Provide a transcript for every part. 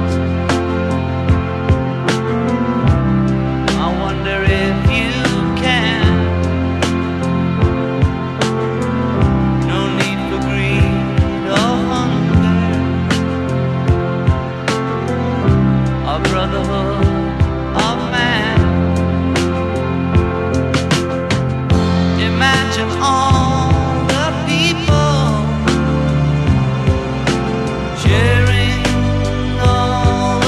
I wonder if you can. No need for greed or hunger, or brotherhood of man. Imagine all the people sharing all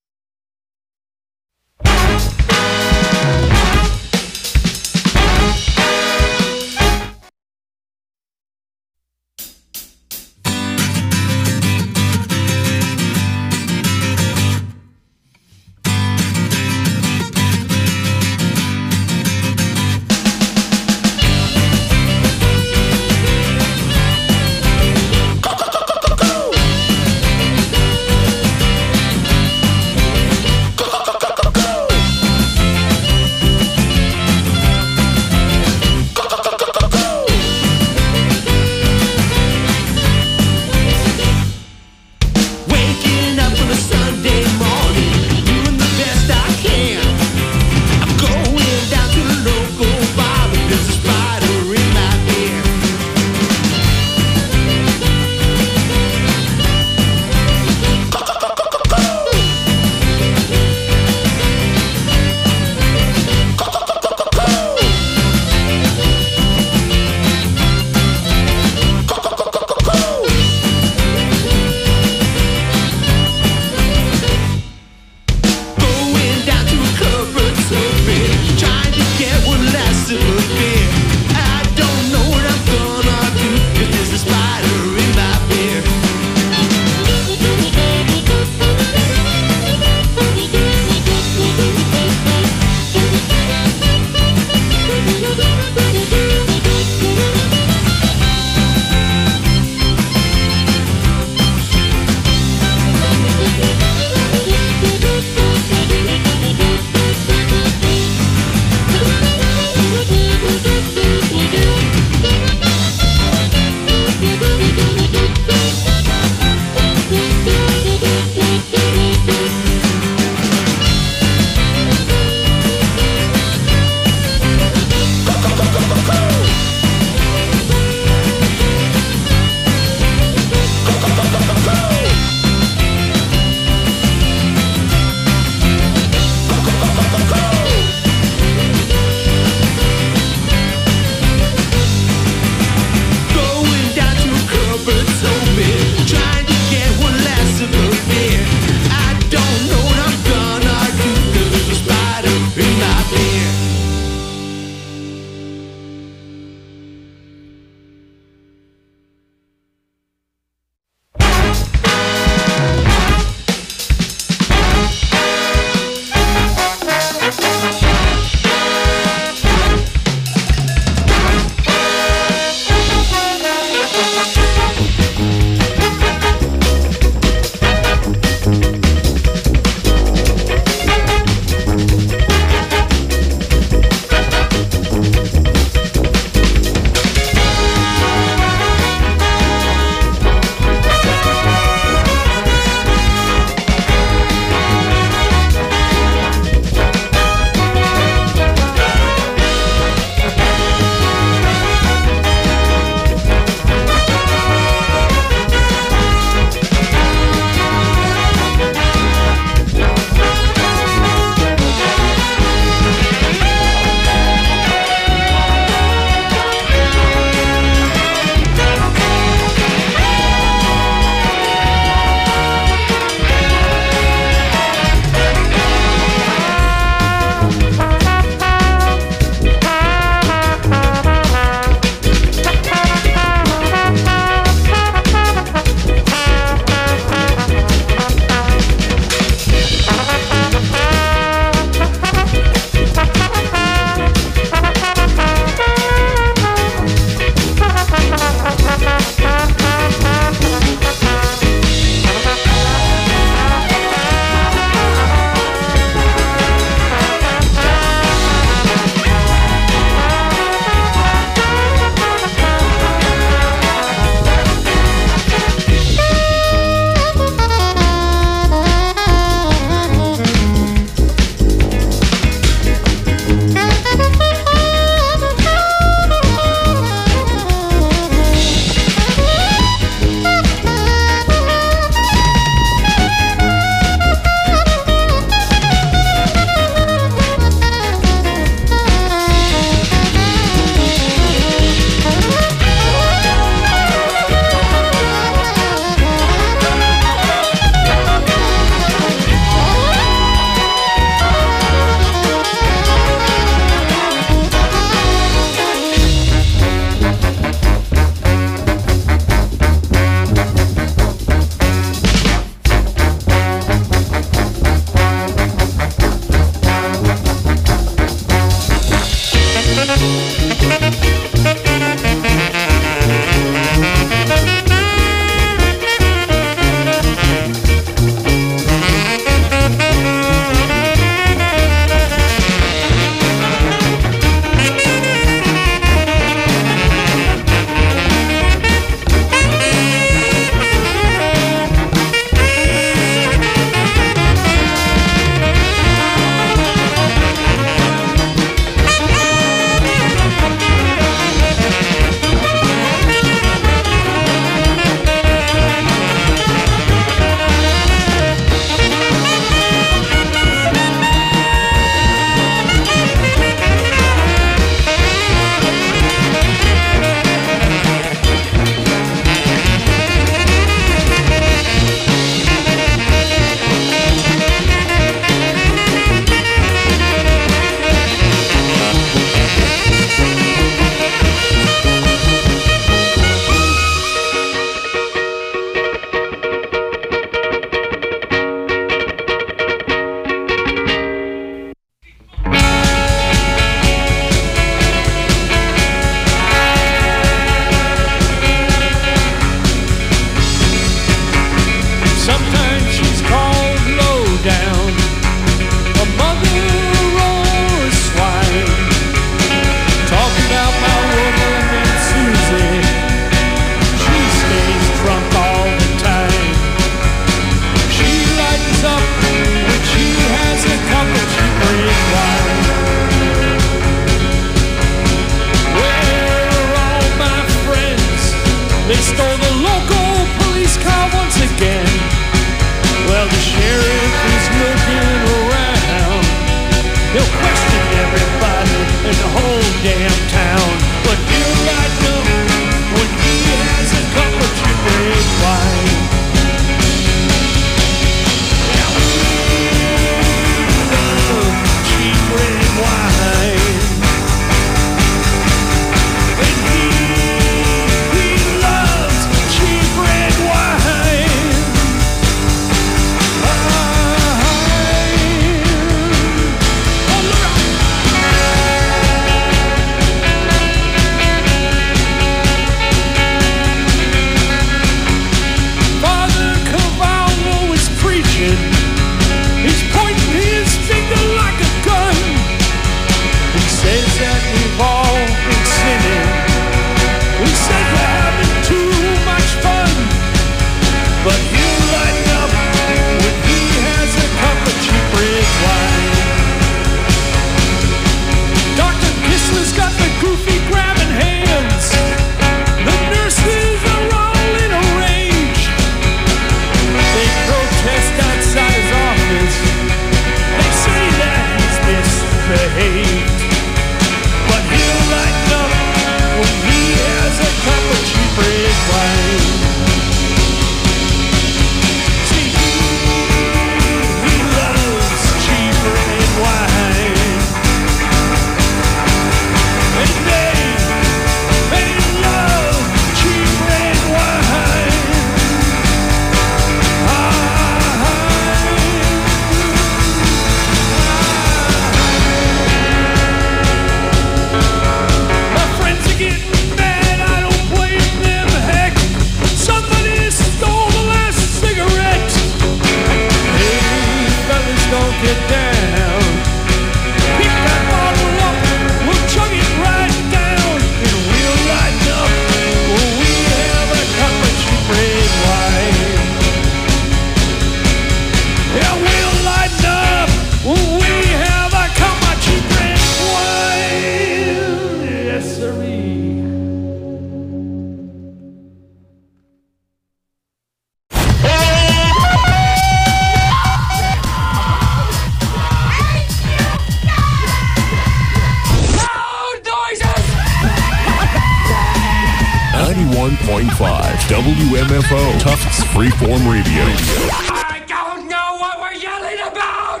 101.5 WMFO Tufts Freeform Radio. I don't know what we're yelling about!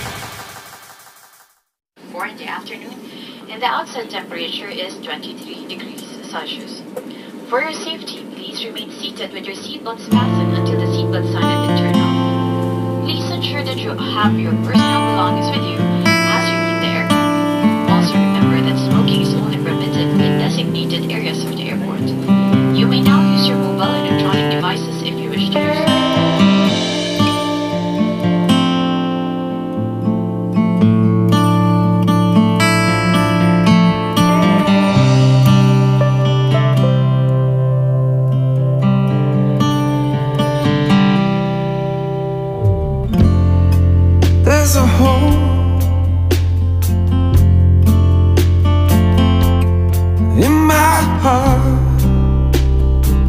4 in the afternoon, and the outside temperature is 23 degrees Celsius. For your safety, please remain seated with your seatbelts fastened until the seatbelt sign has been turned off. Please ensure that you have your personal belongings with you as you leave the aircraft. Also remember that smoking is only permitted in designated areas of the airport. You may now use your mobile electronic devices if you wish to use them. There's a hole in my heart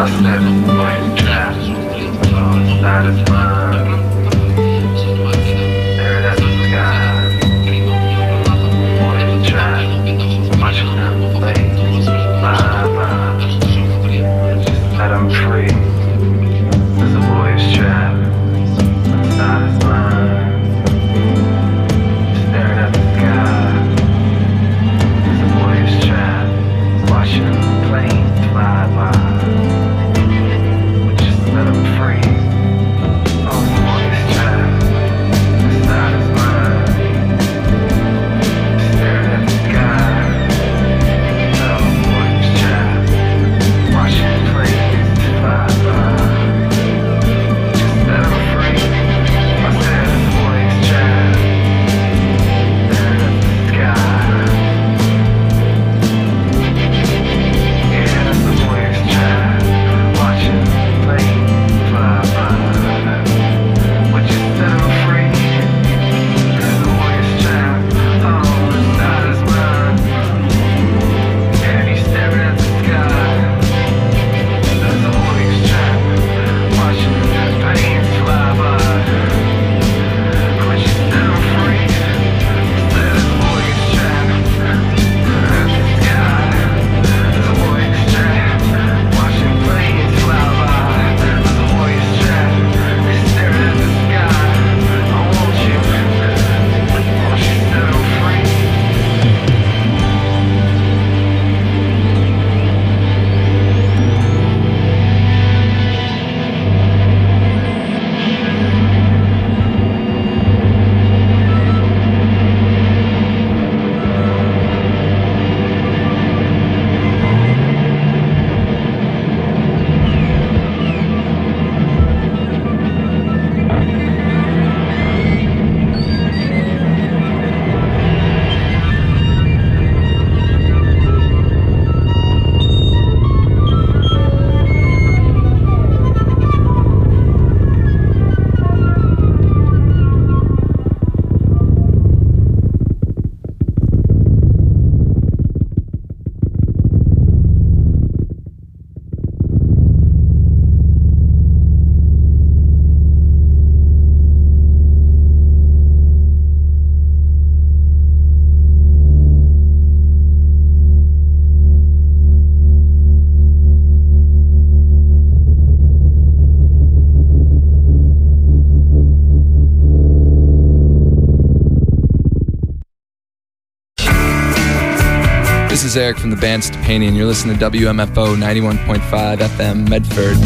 This is Eric from the band Stepanian. You're listening to WMFO 91.5 FM Medford.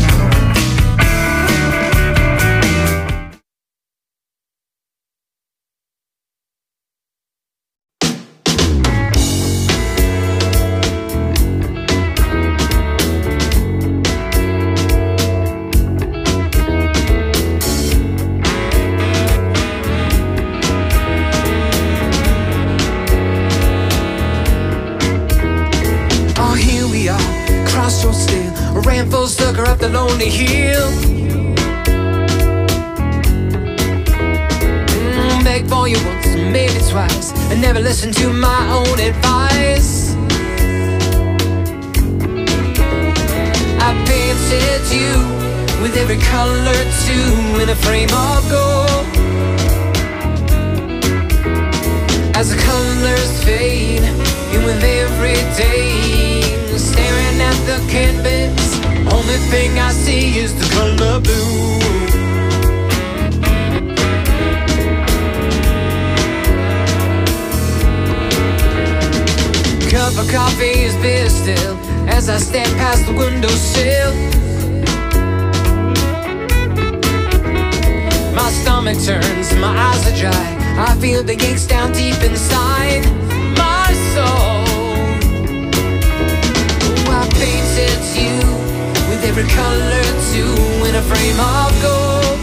The lonely hill. Beg for you once, maybe twice, and never listen to my own advice. I painted you with every color too in a frame of gold. As the colors fade, and with every day, staring at the canvas, only thing I see is the color blue. Cup of coffee is beer still as I stand past the windowsill. My stomach turns, my eyes are dry, I feel the aches down deep inside my soul. Oh, I painted you with every color too in a frame of gold.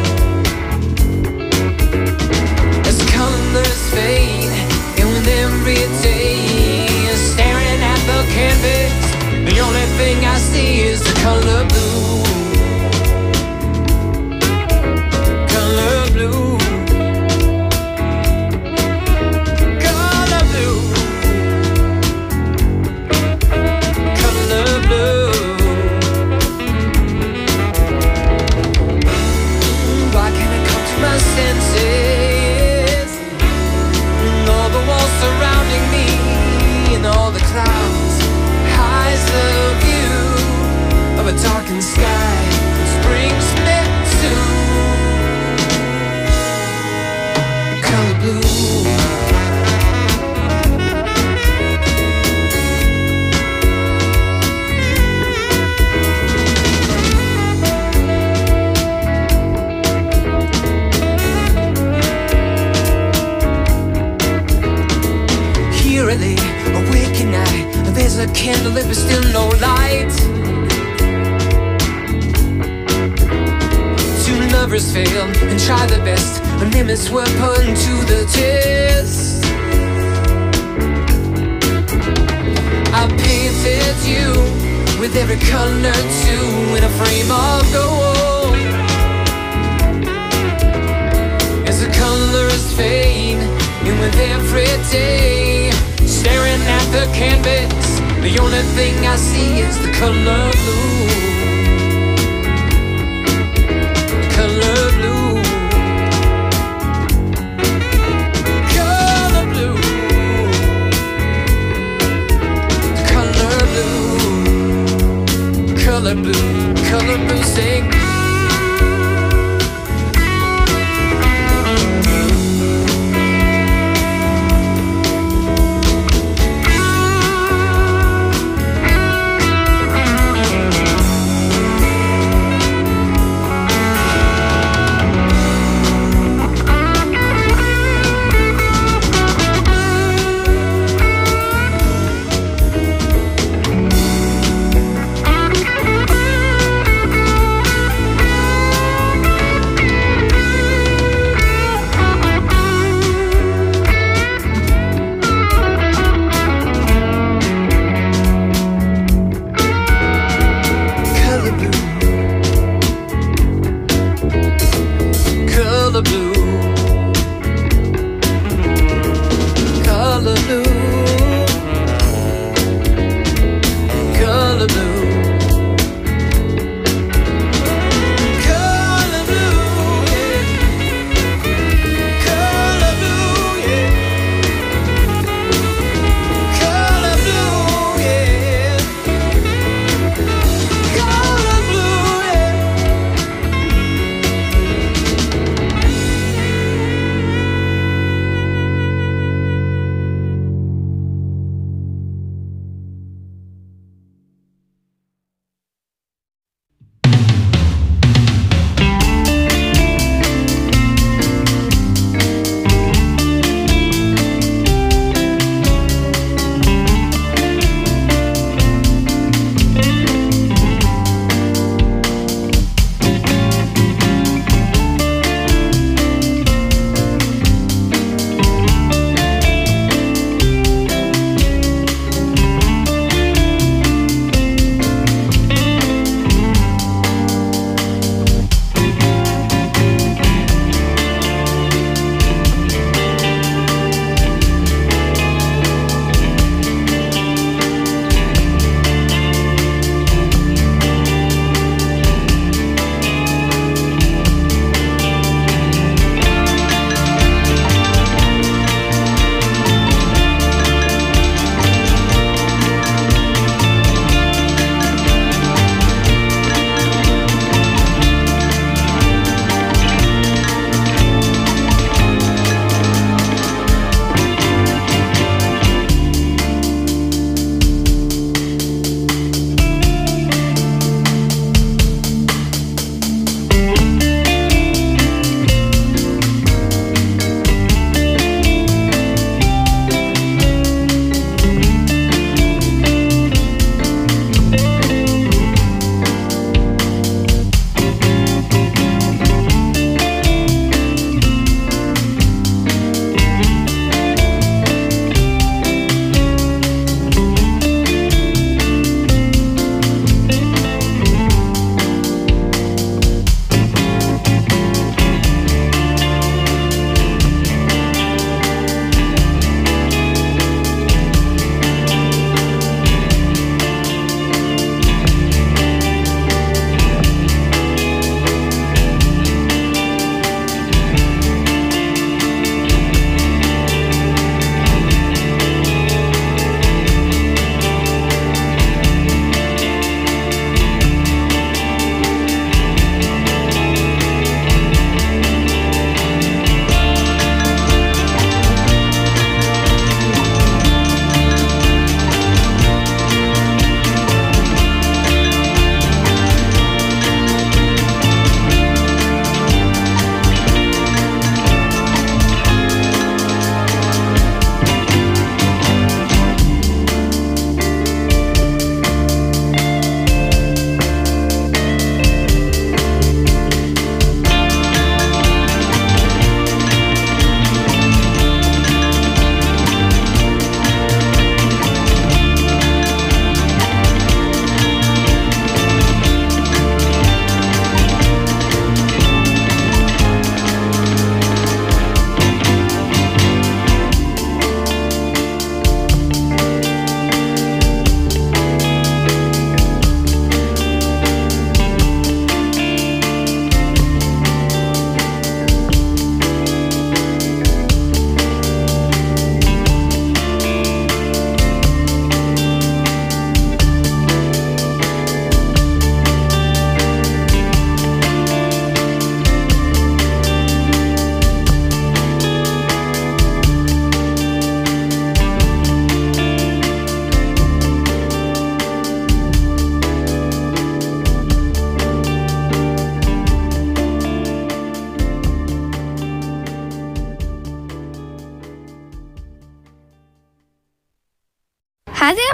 As the colors fade, and with every day, staring at the canvas, the only thing I see is the color blue. Color blue. Color blue. Color blue. candle if there's still no light. Two lovers fail and try their best. Our limits were put to the test. I painted you with every color too in a frame of gold. As the colors fade, and with every day, staring at the canvas, the only thing I see is the color blue. Color blue. Color blue. Color blue. Color blue. Color blue. Sing.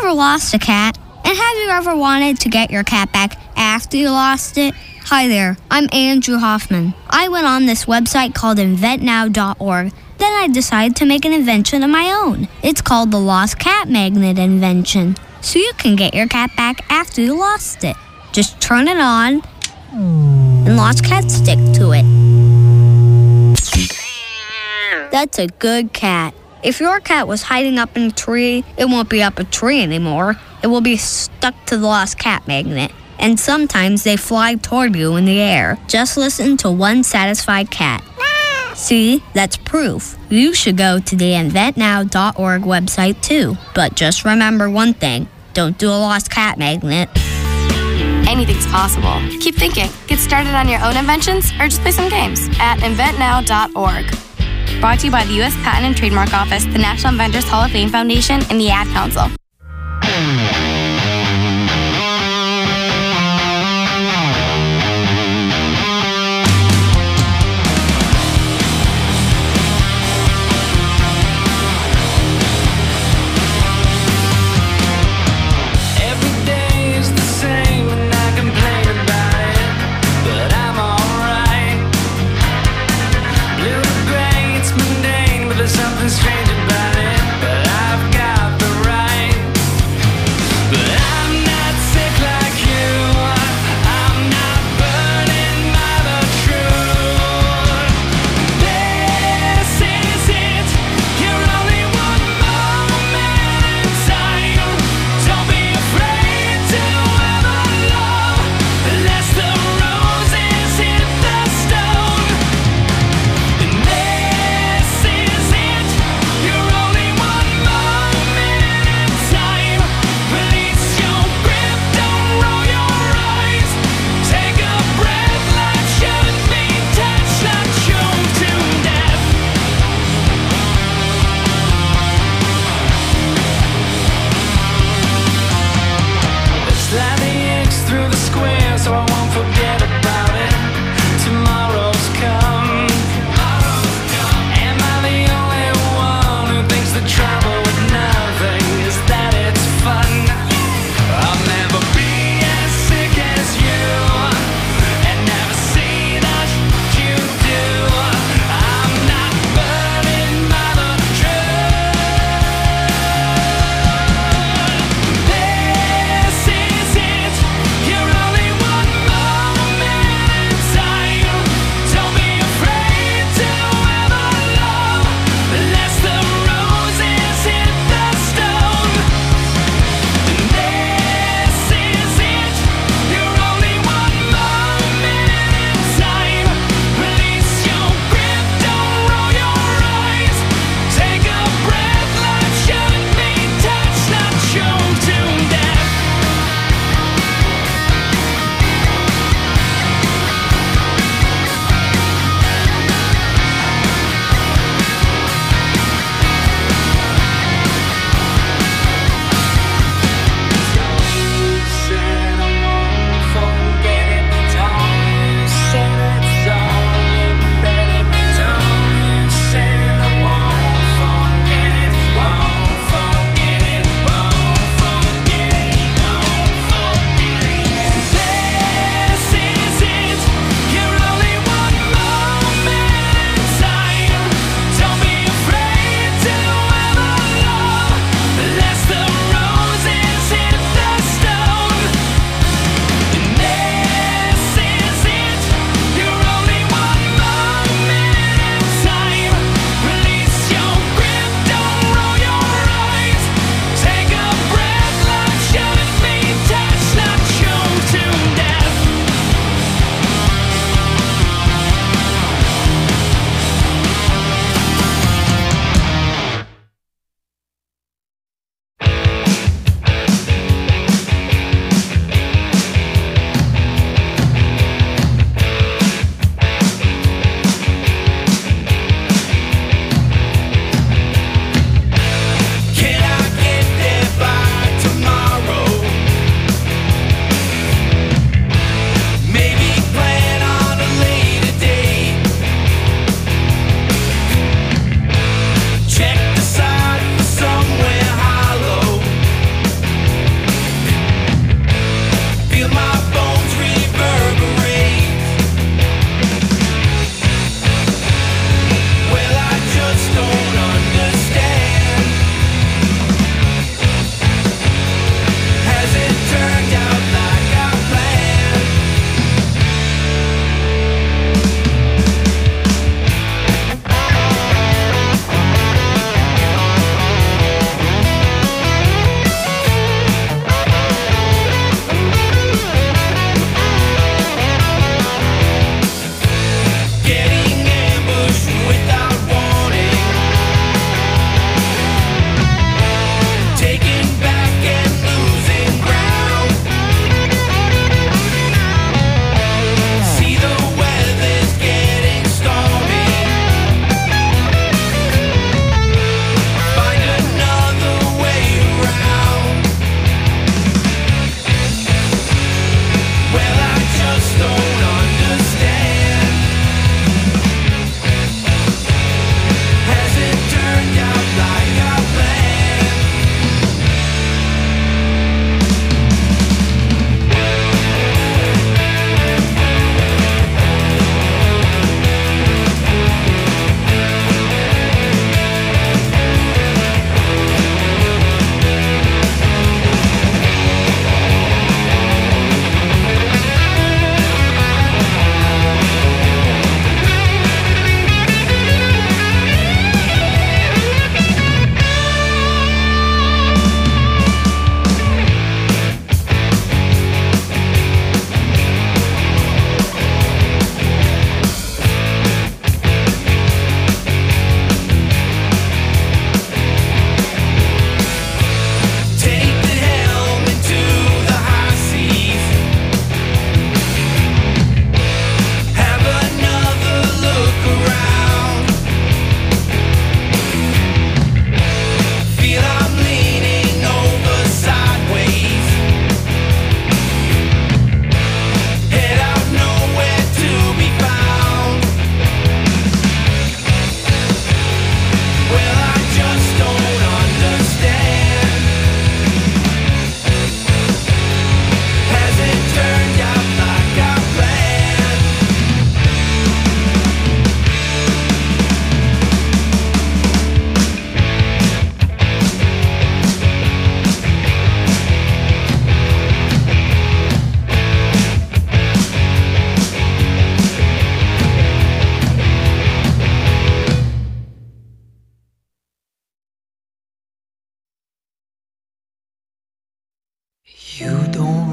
ever lost a cat? And have you ever wanted to get your cat back after you lost it? Hi there, I'm Andrew Hoffman. I went on this website called inventnow.org. Then I decided to make an invention of my own. It's called the Lost Cat Magnet invention. So you can get your cat back after you lost it. Just turn it on, and lost cats stick to it. That's a good cat. If your cat was hiding up in a tree, it won't be up a tree anymore. It will be stuck to the lost cat magnet. And sometimes they fly toward you in the air. Just listen to one satisfied cat. See, that's proof. You should go to the inventnow.org website too. But just remember one thing. Don't do a lost cat magnet. Anything's possible. Keep thinking. Get started on your own inventions or just play some games at inventnow.org. Brought to you by the U.S. Patent and Trademark Office, the National Inventors Hall of Fame Foundation, and the Ad Council. Something strange about it, but I've got the right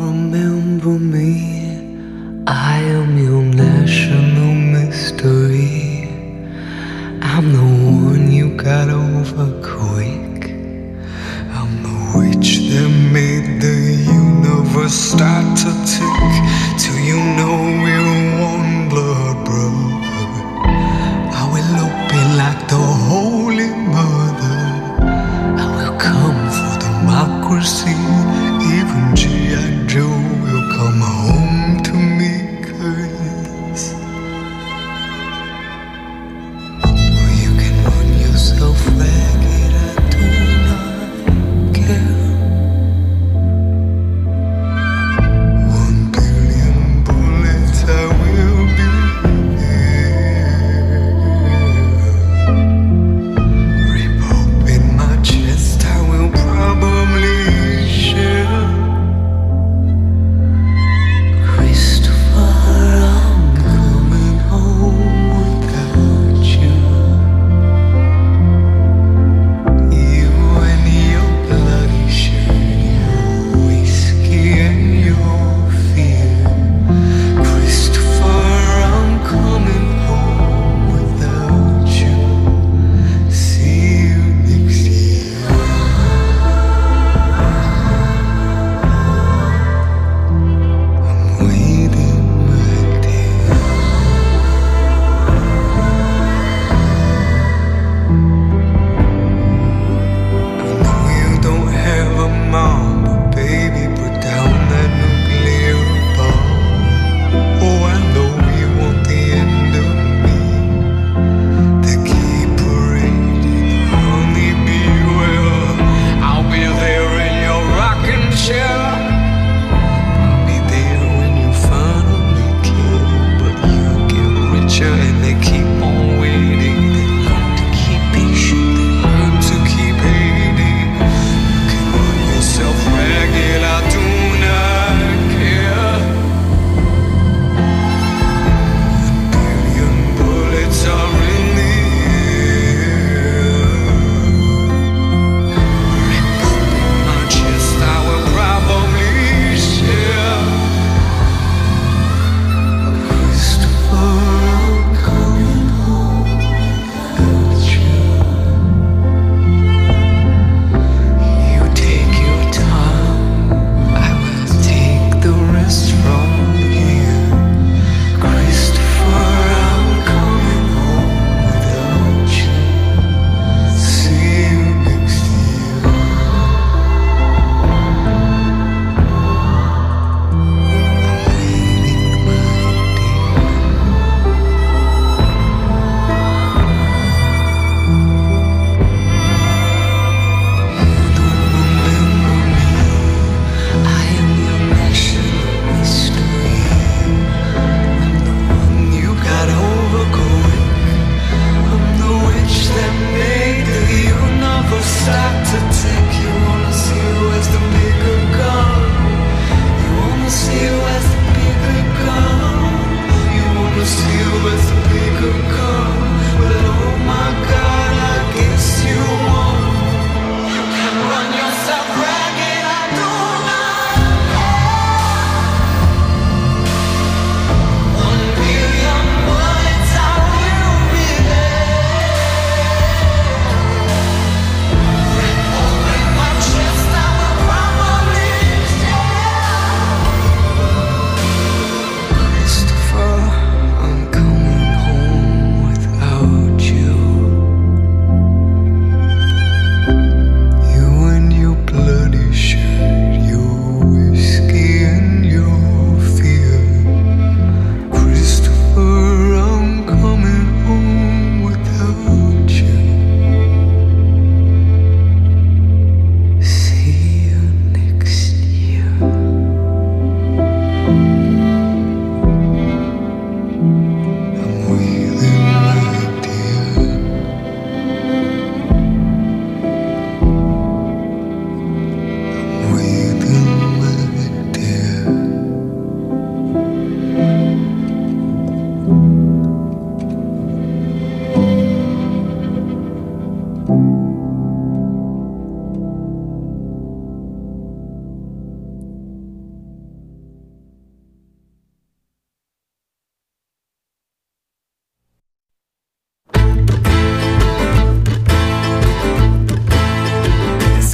remember me. I am your national mystery. I'm the one you got over quick. I'm the witch that made the universe start to tick. Till you know we're one blood brother. I will open like the Holy Mother. I will come for democracy. Even G.I. Joe will come home to me, 'cause you can run yourself ragged, I do not care. 1 billion bullets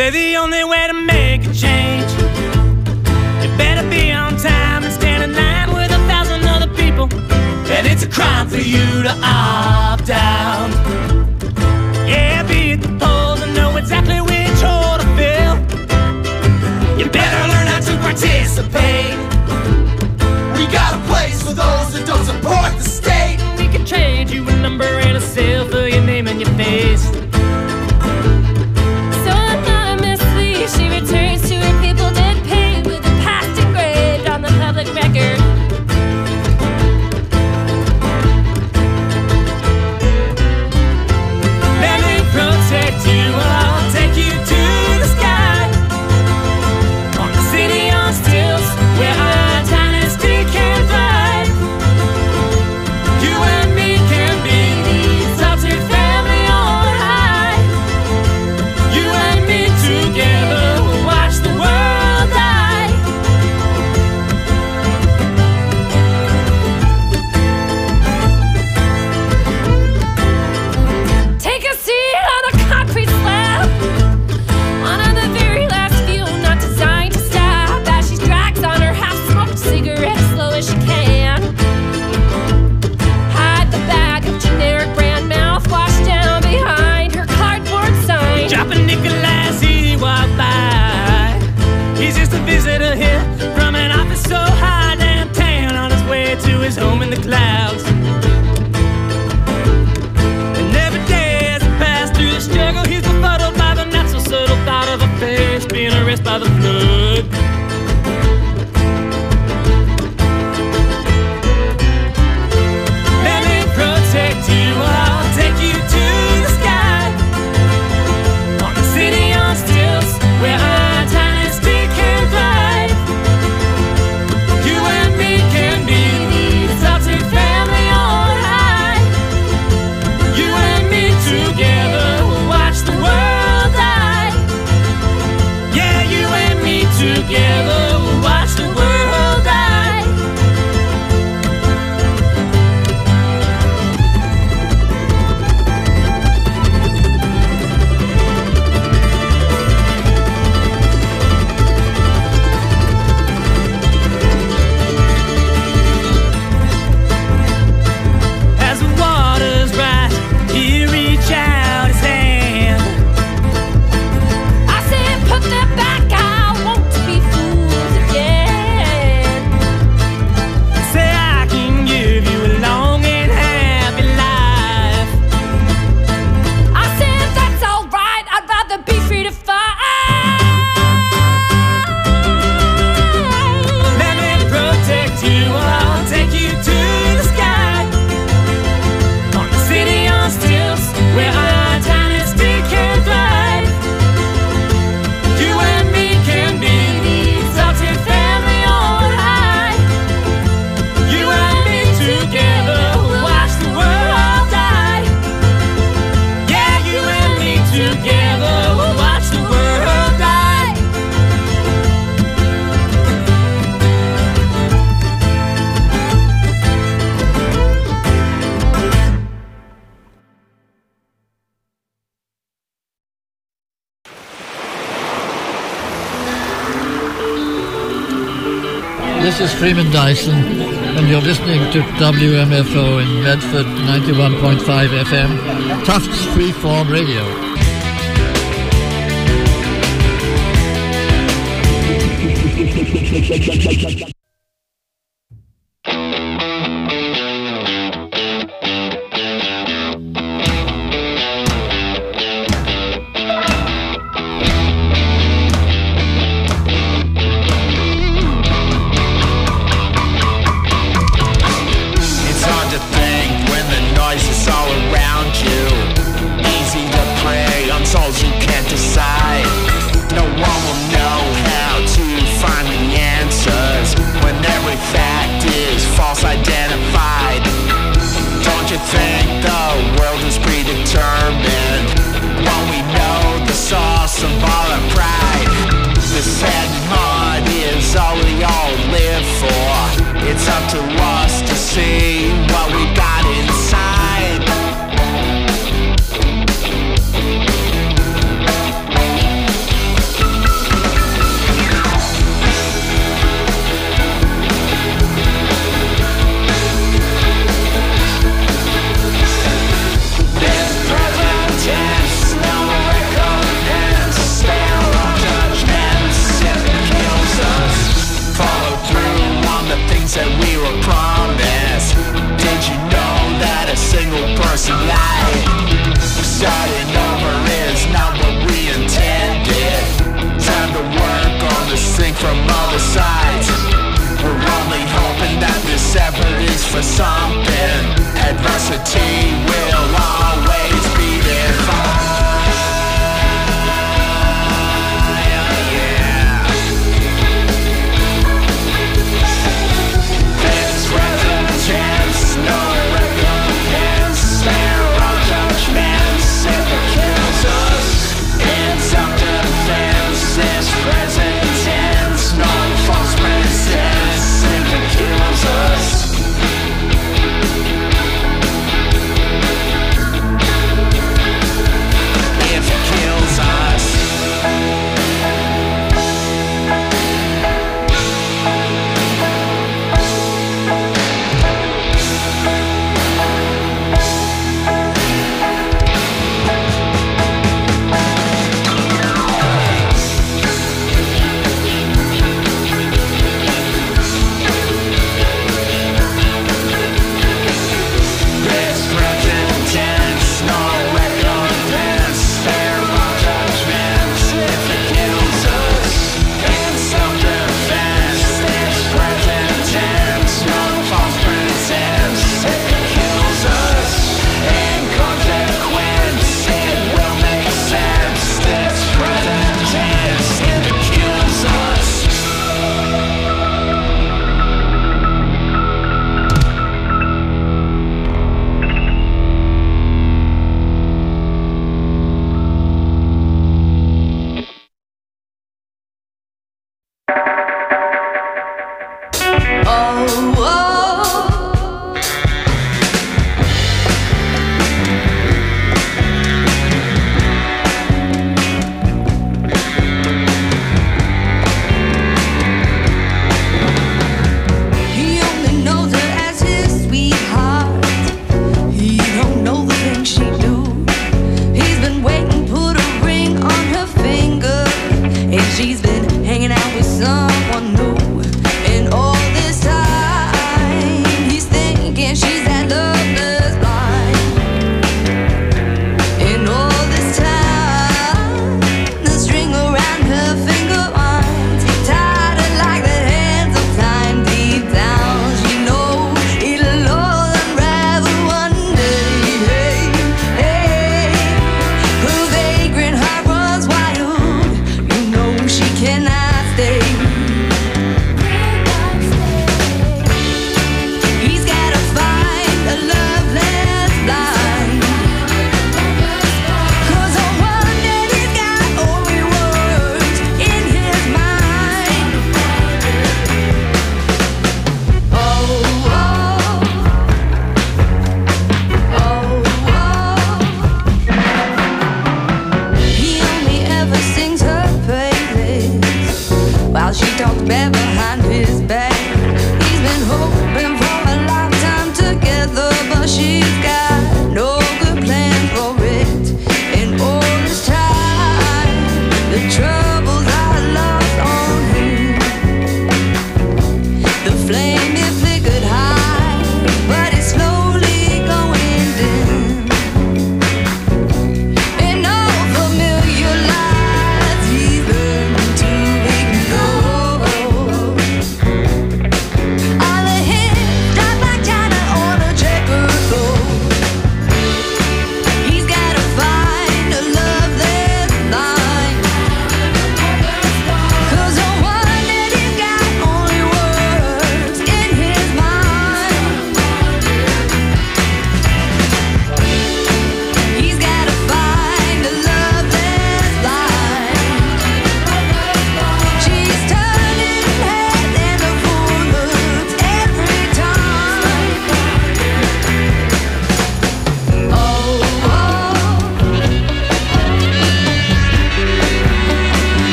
Say the only way to make a change, you better be on time and stand in line with 1,000 other people. And it's a crime for you to opt out. Yeah, be at the polls and know exactly which hole to fill. You better learn how to participate. We got a place for those that don't support the state. We can trade you a number and a seal for your name and your face. So anonymously she returns to her people dead paid, with the past engraved on the public record. Let me protect you, I'll take you to the sky. On the city on stilts, where our dynasty can thrive. You and me can be the adopted family on high. You and me together will watch the world die. Take a seat on a concrete slab, one of the very last few not designed to stop, as she drags on her half-smoked cigarette as slow as she can. Hide the bag of generic brand mouthwash down behind her cardboard sign. Dropping Nicolás, he walked by. He's just a visitor here from an office so high downtown, on his way to his home in the clouds. And every day as he passed through the struggle, he's befuddled by the not so subtle thought of a face being erased by the flood. Let me protect you, I'll take you to the sky. On the city on stilts, where our dynasty can thrive. You and me can be the adopted family on high. You and me together will watch the world die. Yeah, you and me together will watch the world die. As the waters rise, he reach out his hand. I said put that back, I want to be fooled again. Say I can give you a long and happy life. I said that's alright, I'd rather be free to fight. Let me protect you, I'll take you to the sky. On the city on stilts, where our dynasty can thrive. You and me can be the adopted family on high. You and me together will watch the world die. Yeah, you and me together will watch the world die. This is Freeman Dyson, and you're listening to WMFO in Medford 91.5 FM, Tufts Freeform Radio. It's hard to think when the noise is all around you. Easy to prey on souls you can't decide. No one will know how to find the answers when every fact is false identified. Starting over is not what we intended. Time to work on the sink from all the sides. We're only hoping that this effort is for something. Adversity will always be there.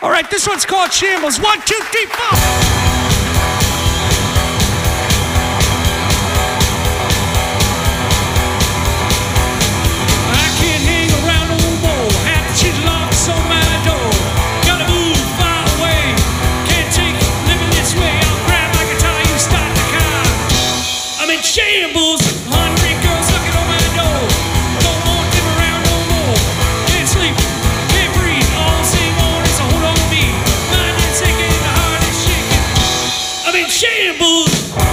All right, this one's called Shambles. 1, 2, 3, 4. Shambles, hungry girls knocking on my door. Don't want them around no more. Can't sleep, can't breathe. All the same morning, so hold on to me. Mind is sinking, the heart is shaking. I'm in shambles.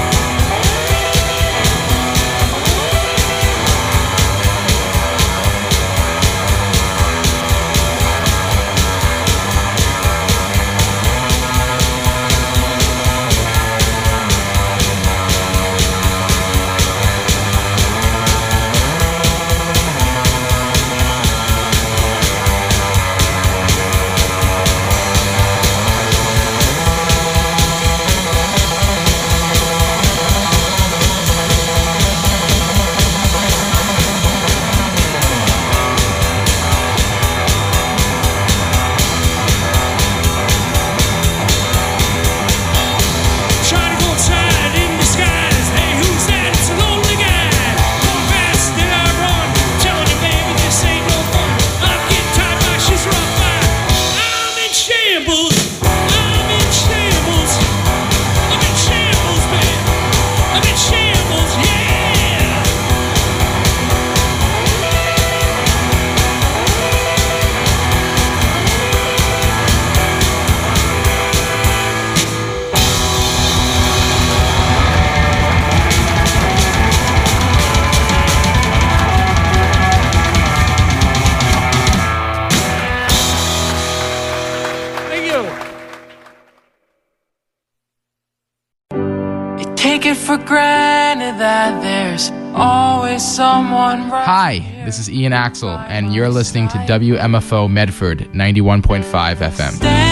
Take it for granted that there's always someone right. Hi, this is Ian Axel, and you're listening to WMFO Medford 91.5 FM.